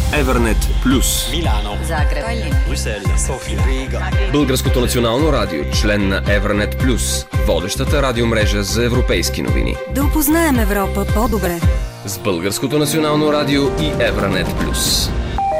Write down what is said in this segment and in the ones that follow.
Евернет Плюс. Милано, Загреб, Брюсел, София, Рига. Българското национално радио, член на Евернет Плюс, водещата радиомрежа за европейски новини. да опознаем Европа по-добре. С Българското национално радио и Евернет Плюс.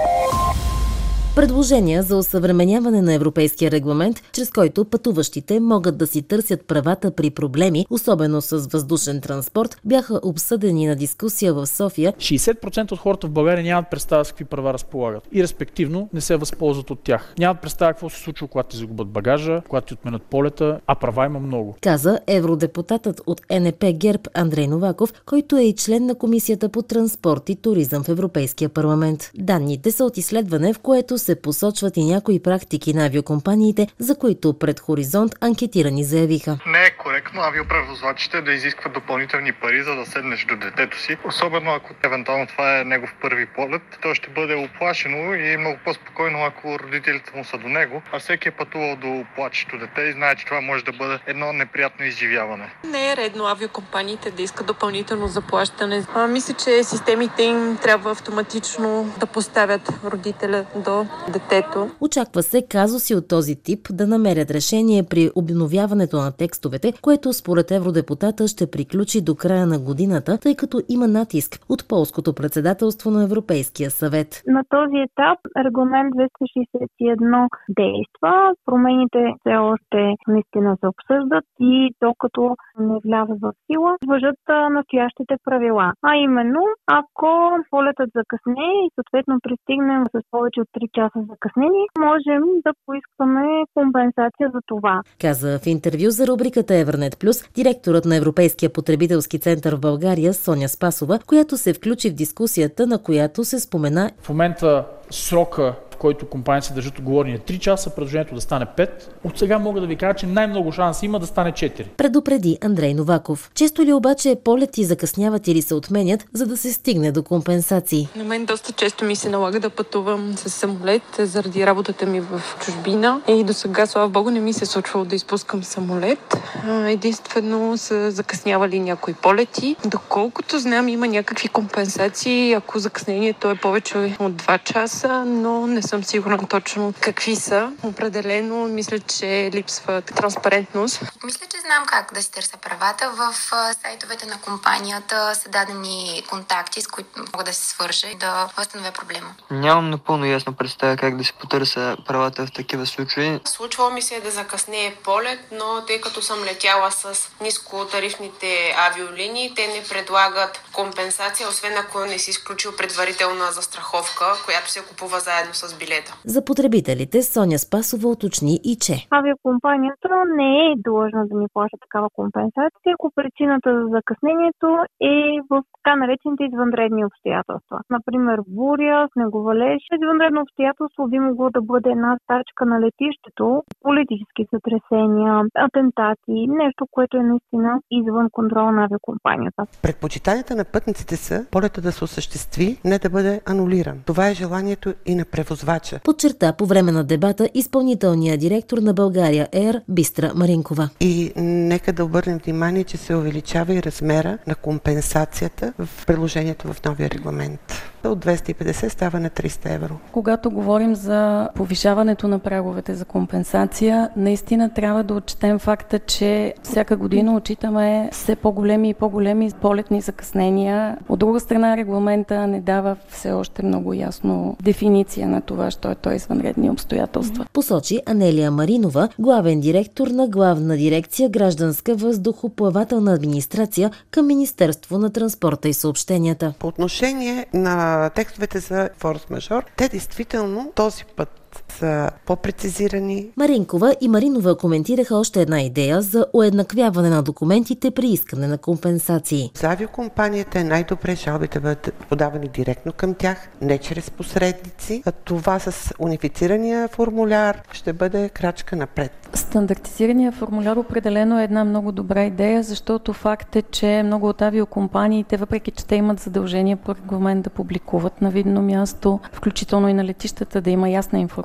Предложения за осъвременяване на европейския регламент, чрез който пътуващите могат да си търсят правата при проблеми, особено с въздушен транспорт, бяха обсъдени на дискусия в София. 60% от хората в България нямат представа с какви права разполагат и респективно не се възползват от тях. Нямат представа какво се случва, когато ти загубят багажа, когато ти отменят полета, а права има много. Каза евродепутатът от НП ГЕРБ Андрей Новаков, който е и член на Комисията по транспорт и туризъм в Европейския парламент. Данните са от изследване, в което се посочват и някои практики на авиокомпаниите, за които пред Хоризонт анкетирани заявиха. Не е коректно авиопревозвачите да изискват допълнителни пари, за да седнеш до детето си. Особено ако евентуално това е негов първи полет, то ще бъде оплашено и много по-спокойно, ако родителите му са до него. А всеки е пътувал до плачещо дете и знае, че това може да бъде едно неприятно изживяване. Не е редно авиокомпаниите да искат допълнително заплащане. Мисля, че системите им трябва автоматично да поставят родителя до детето. Очаква се казуси от този тип да намерят решение при обновяването на текстовете, което според евродепутата ще приключи до края на годината, тъй като има натиск от полското председателство на Европейския съвет. На този етап регламент 261 действа. Промените все още наистина се обсъждат и докато не влязат в сила, важат настоящите правила. А именно, ако полетът закъсне и съответно пристигнем с повече от 3 часа закъснение, можем да поискаме компенсация за това. Каза в интервю за рубриката Евернет Плюс директорът на Европейския потребителски център в България Соня Спасова, която се включи в дискусията, на която се спомена. В момента срока, в който компаниите се държат уговорени е 3 часа, предложението да стане 5. От сега мога да ви кажа, че най-много шанс има да стане 4. Предупреди Андрей Новаков. Често ли обаче полети закъсняват или се отменят, за да се стигне до компенсации? На мен доста често ми се налага да пътувам с самолет заради работата ми в чужбина. И до сега, слава богу, не ми се случвало да изпускам самолет. Единствено са закъснявали някои полети. Доколкото знам, има някакви компенсации, ако закъснението е повече от 2 часа, но не съм сигурна точно какви са. Определено мисля, че липсва транспарентност. Мисля, че знам как да си търся правата. В сайтовете на компанията са дадени контакти, с които мога да се свържа и да възстановя проблема. Нямам напълно ясно представя как да си потърся правата в такива случаи. Случвало ми се да закъснее полет, но тъй като съм летяла с нискотарифните авиолинии, те не предлагат компенсация, освен ако не си изключил предварителна застраховка, която се купува заедно с билета. За потребителите Соня Спасова уточни и че авиокомпанията не е длъжна да ми плаща такава компенсация, ако причината за закъснението е в така наречените извънредни обстоятелства. Например, буря, снеговалеж. Извънредно обстоятелство би могло да бъде една стачка на летището, политически сътресения, атентати, нещо, което е наистина извън контрола на авиокомпанията. Предпочитанията на пътниците са полета да се осъществи, не да бъде анулиран. Това е желанието и на превозвача. Подчерта по време на дебата изпълнителният директор на България Air Бистра Маринкова. И нека да обърнем внимание, че се увеличава и размера на компенсацията в приложението в новия регламент. От 250 става на 300 евро. Когато говорим за повишаването на праговете за компенсация, наистина трябва да отчетем факта, че всяка година отчитаме все по-големи и по-големи полетни закъснения. От друга страна, регламента не дава все още много ясно дефиниция на това, що е то извънредни обстоятелства. Посочи Анелия Маринова, главен директор на Главна дирекция Гражданска въздухоплавателна администрация към Министерство на транспорта и съобщенията. По отношение на текстовете за форс-мажор, те действително този път са по-прецизирани. Маринкова и Маринова коментираха още една идея за уеднаквяване на документите при искане на компенсации. За авиокомпанията е най-добре жалбите да бъдат подавани директно към тях, не чрез посредници. А това с унифицирания формуляр ще бъде крачка напред. Стандартизирания формуляр определено е една много добра идея, защото факт е, че много от авиокомпаниите, въпреки че те имат задължение по регламент да публикуват на видно място, включително и на летищата да има ясна информация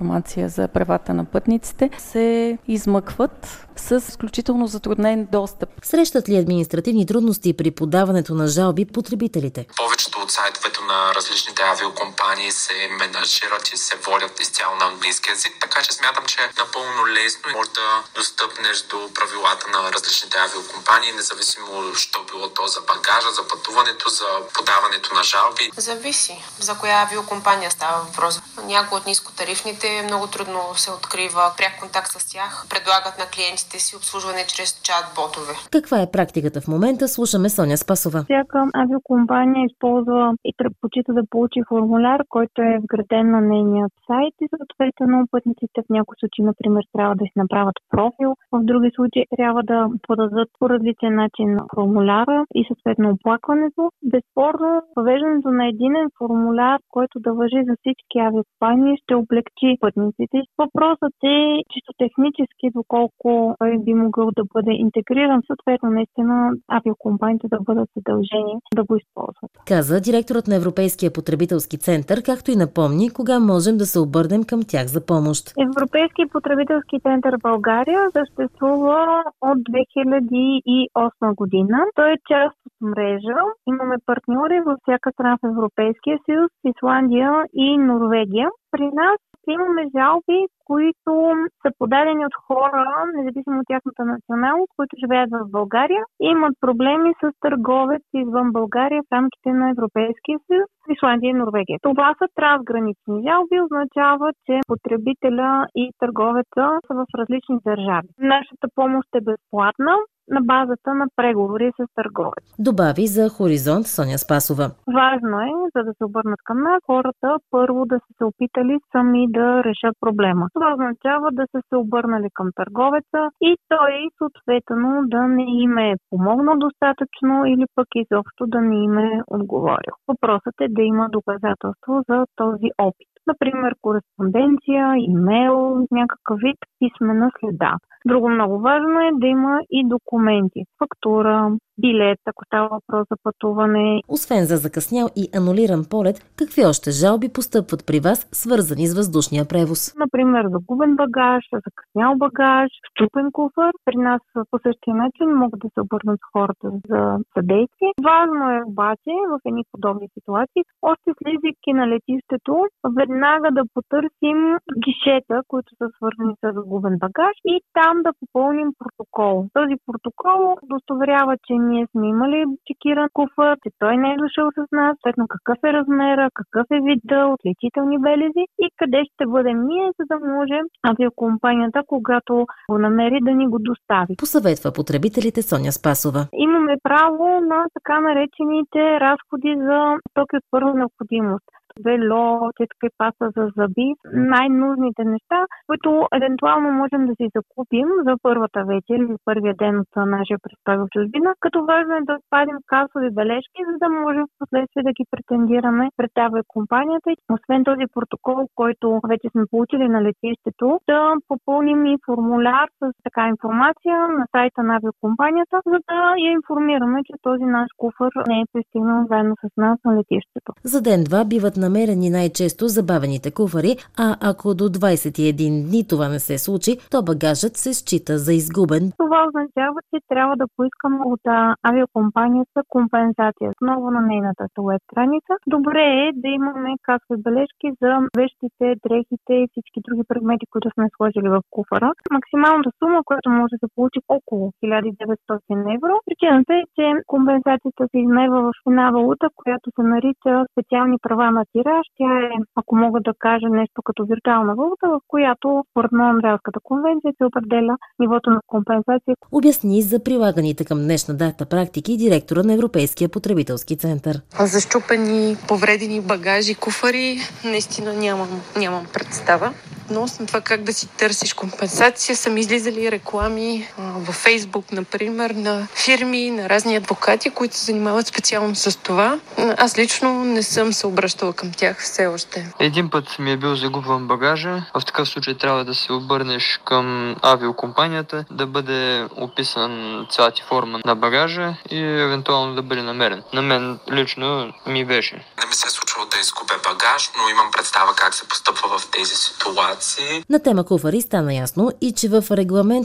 информация за правата на пътниците, се измъкват с изключително затруднен достъп. Срещат ли административни трудности при подаването на жалби потребителите? Повечето от сайтовете на различните авиокомпании се менажират и се водят изцяло на английски език, така че смятам, че е напълно лесно и може да достъпнеш до правилата на различните авиокомпании, независимо що било то за багажа, за пътуването, за подаването на жалби. Зависи за коя авиокомпания става въпрос. Някои от нискотарифните много трудно се открива пряк контакт с тях, предлагат на клиентите си обслужване чрез чат-ботове. Каква е практиката в момента? Слушаме Соня Спасова. Всяка авиокомпания използва и предпочита да получи формуляр, който е вграден на нейния сайт и съответно пътниците в някои случаи, например, трябва да си направят профил, в други случаи трябва да подадат по различен начин формуляра и съответно оплакването. Безспорно, въвеждането на единен формуляр, който да важи за всички авиокомпании, ще облегчи пътниците. Въпросът е чисто технически, доколко той би могъл да бъде интегриран, съответно наистина авиокомпаниите да бъдат задължени да го използват. Каза директорът на Европейския потребителски център, както и напомни кога можем да се обърнем към тях за помощ. Европейски потребителски център в България съществува от 2008 година. Той е част от мрежа. Имаме партньори във всяка страна в Европейския съюз, Исландия и Норвегия. При нас имаме жалби, които са подадени от хора, независимо от тяхната националност, които живеят в България и имат проблеми с търговец извън България в рамките на Европейския съюз, Исландия и Норвегия. Това са трансгранични жалби, означава, че потребителя и търговеца са в различни държави. Нашата помощ е безплатна на базата на преговори с търговец. Добави за Хоризонт Соня Спасова. Важно е, за да се обърнат към нас, хората първо да са се опитали сами да решат проблема. Това означава да са се обърнали към търговеца и той съответно да не им е помогнал достатъчно или пък изобщо да не им е отговорил. Въпросът е да има доказателство за този опит. Например, кореспонденция, имейл, някакъв вид писмена следа. Друго много важно е да има и документи. Фактура, билет, ако става въпрос за пътуване. Освен за закъснял и анулиран полет, какви още жалби постъпват при вас, свързани с въздушния превоз? Например, загубен багаж, закъснял багаж, счупен куфър. При нас по същия начин могат да се обърнат хората за съдействие. Важно е обаче в едни подобни ситуации, още слизайки на летището, веднага да потърсим гишета, които са свързани с загубен багаж и там да попълним протокол. Този протокол удостоверява, че ние сме имали чекиран куфър, че той не е дошъл с нас, съответно какъв е размера, какъв е вида, отличителни белези и къде ще бъдем ние, за да може авиокомпанията, когато го намери, да ни го достави. Посъветва потребителите Соня Спасова. Имаме право на така наречените разходи за стоки от първа необходимост. Вело, четка и паста за зъби, най-нужните неща, които евентуално можем да си закупим за първата вечер или първия ден от нашия престой в чужбина, като важно е да спадим касови бележки, за да можем в последствие да ги претендираме пред авиокомпанията. Освен този протокол, който вече сме получили на летището, да попълним и формуляр с така информация на сайта на авиокомпанията, за да я информираме, че този наш куфър не е пристигнал заедно с нас на летището. За ден-два биват намерени най-често забавените куфари, а ако до 21 дни това не се случи, то багажът се счита за изгубен. Това означава, че трябва да поискаме от авиокомпанията компенсация отново на нейната уеб страница. Добре е да имаме касови бележки за вещите, дрехите и всички други предмети, които сме сложили в куфара. Максималната сума, която може да се получи около 1900 евро. Причината е, че компенсацията се измерва в една валута, която се нарича специални права на тираж. Тя е, ако мога да кажа, нещо като виртуална валута, в която според Монреалската конвенция се определя нивото на компенсация. Обясни за прилаганите към днешна дата практики директора на Европейския потребителски център. За счупени, повредени багажи, куфари, наистина нямам представа. Относно това как да си търсиш компенсация, са ми излизали реклами във Фейсбук, например, на фирми, на разни адвокати, които се занимават специално с това. Аз лично не съм се обръщала към тях все още. Един път ми е бил загубван багажа. В такъв случай трябва да се обърнеш към авиокомпанията, да бъде описан цялата форма на багажа и евентуално да бъде намерен. На мен лично ми беше. Не ми се е случвало да изгубя багаж, но имам представа как се постъпва в тези ситуации. организации. На тема куфари стана ясно и че в регламент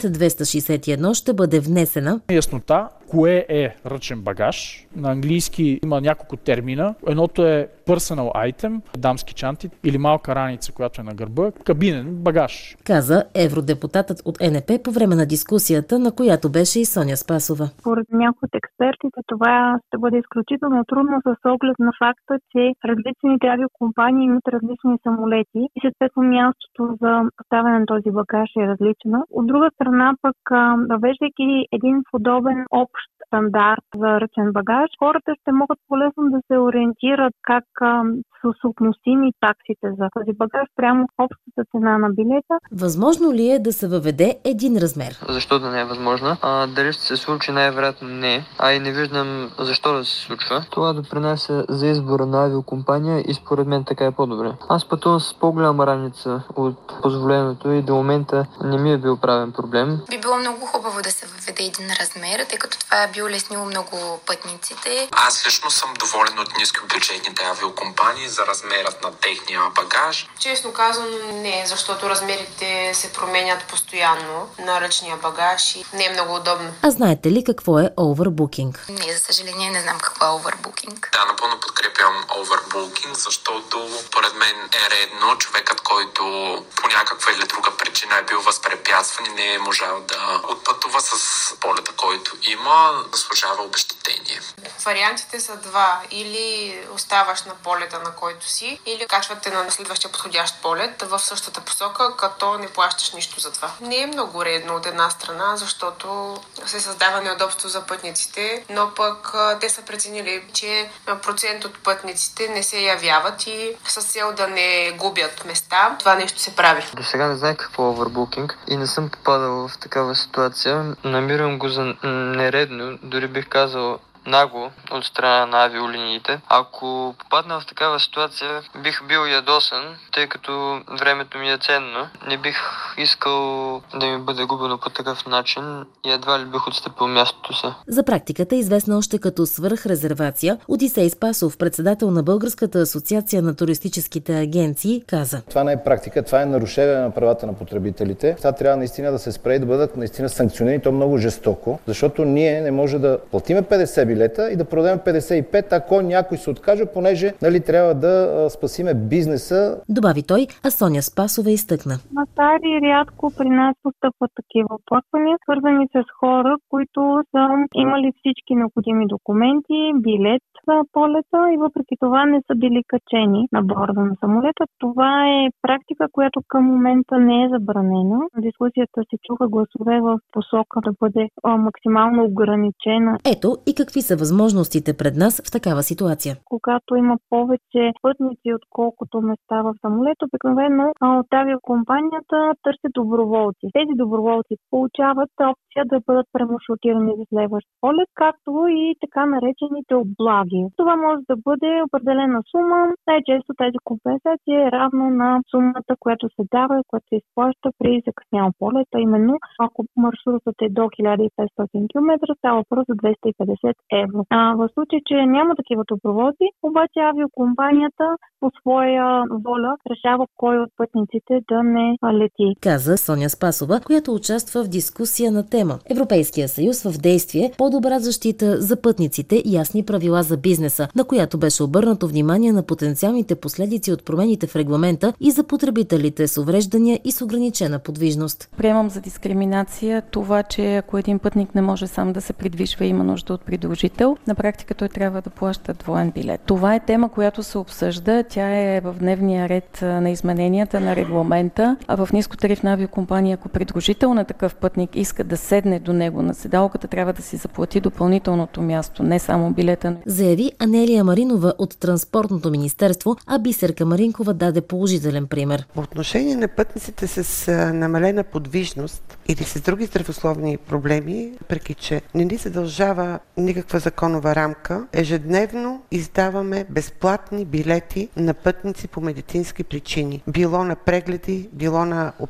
261 ще бъде внесена яснота кое е ръчен багаж. На английски има няколко термина. Едното е personal item, дамски чанти или малка раница, която е на гърба, кабинен багаж. Каза евродепутатът от ЕНП по време на дискусията, на която беше и Соня Спасова. Според някои от експертите това ще бъде изключително трудно с оглед на факта, че различните авиокомпании имат различни самолети и съответно мястото за поставяне на този багаж е различно. От друга страна пък, въвеждайки един подобен общ стандарт за ръчен багаж, хората ще могат по-лесно да се ориентират как са съотносими таксите за този багаж прямо общата цена на билета. Възможно ли е да се въведе един размер? Защо да не е възможно? Дали ще се случи? Най-вероятно не. И не виждам защо да се случва. Това допринася за избора на авиокомпания и според мен така е по-добре. Аз пътувам с по-голяма раница от позволеното и до момента не ми е бил правен проблем. Би било много хубаво да се въведе един размер, тъй като това би улеснило много пътниците. Аз лично съм доволен от нискобюджетните авиокомпании за размерът на техния багаж. Честно казано не, защото размерите се променят постоянно на ръчния багаж и не е много удобно. А знаете ли какво е overbooking? Не, за съжаление не знам какво е overbooking. Да, напълно подкрепям overbooking, защото поред мен е редно човекът, който по някаква или друга причина е бил възпрепятстван и не е можал да отпътува с полета, който има, заслужава обезщетение. Вариантите са два. Или оставаш на полета, на който си, или качвате на следващия подходящ полет в същата посока, като не плащаш нищо за това. Не е много редно от една страна, защото се създава неудобство за пътниците, но пък те са преценили, че процент от пътниците не се явяват и с цел да не губят места, това нещо се прави. До сега не знаех какво е овербукинг и не съм попадал в такава ситуация. Намирам го за нередно, дори бих казал нагло от страна на авиолиниите. Ако попадна в такава ситуация, бих бил ядосан, тъй като времето ми е ценно. Не бих искал да ми бъде губено по такъв начин и едва ли бих отстъпил мястото си. За практиката е известна още като свръхрезервация. Одисей Спасов, председател на Българската асоциация на туристическите агенции, каза: това не е практика, това е нарушение на правата на потребителите. Това трябва наистина да се спре и да бъдат наистина санкционирани, то много жестоко, защото ние не може да платиме 50 билета и да продадем 55, ако някой се откаже, понеже трябва да спасиме бизнеса. Добави той, а Соня Спасова изтъкна. Макар и рядко при нас постъпват такива оплаквания, свързани с хора, които са имали всички необходими документи, билет за полета и въпреки това не са били качени на борда на самолета. Това е практика, която към момента не е забранена. В дискусията се чуха гласове в посока да бъде максимално ограничена. Ето и какви са възможностите пред нас в такава ситуация. Когато има повече пътници, отколкото места в самолет, обикновено от авиокомпанията търсят доброволци. Тези доброволци получават опция да бъдат премаршрутирани за следващ полет, както и така наречените облаги. Това може да бъде определена сума. Най-често тази компенсация е равна на сумата, която се дава и която се изплаща при закъснял полет, а именно ако маршрутът е до 1500 км, става въпрос за 250 евро. В случай, че няма такива доброволци, обаче авиокомпанията по своя воля решава кой от пътниците да не лети. Каза Соня Спасова, която участва в дискусия на тема Европейския съюз в действие, по-добра защита за пътниците, ясни правила за бизнеса, на която беше обърнато внимание на потенциалните последици от промените в регламента и за потребителите с увреждания и с ограничена подвижност. Приемам за дискриминация това, че ако един пътник не може сам да се придвижва и има нужда от придружител, на практика той трябва да плаща двоен билет. Това е тема, която се обсъжда. Тя е в дневния ред на измененията на регламента, а в нискотарифна авиокомпания, ако придружител на такъв пътник иска да седне до него на седалката, трябва да си заплати допълнителното място, не само билета. Заяви Анелия Маринова от Транспортното министерство, а Бисерка Маринкова даде положителен пример. По отношение на пътниците с намалена подвижност или с други здравословни проблеми, въпреки че не ни задължава никаква законова рамка, ежедневно издаваме безплатни билети на пътници по медицински причини. Било на прегледи, било на операции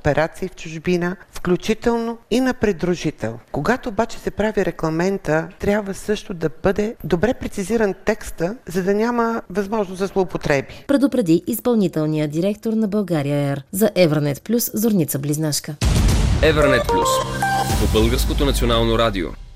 операции в чужбина, включително и на придружител. Когато обаче се прави регламента, трябва също да бъде добре прецизиран текста, за да няма възможност за злоупотреби. Предупреди изпълнителният директор на България Air. За Евранет Плюс Зорница Близнашка. Евранет Плюс по Българското национално радио.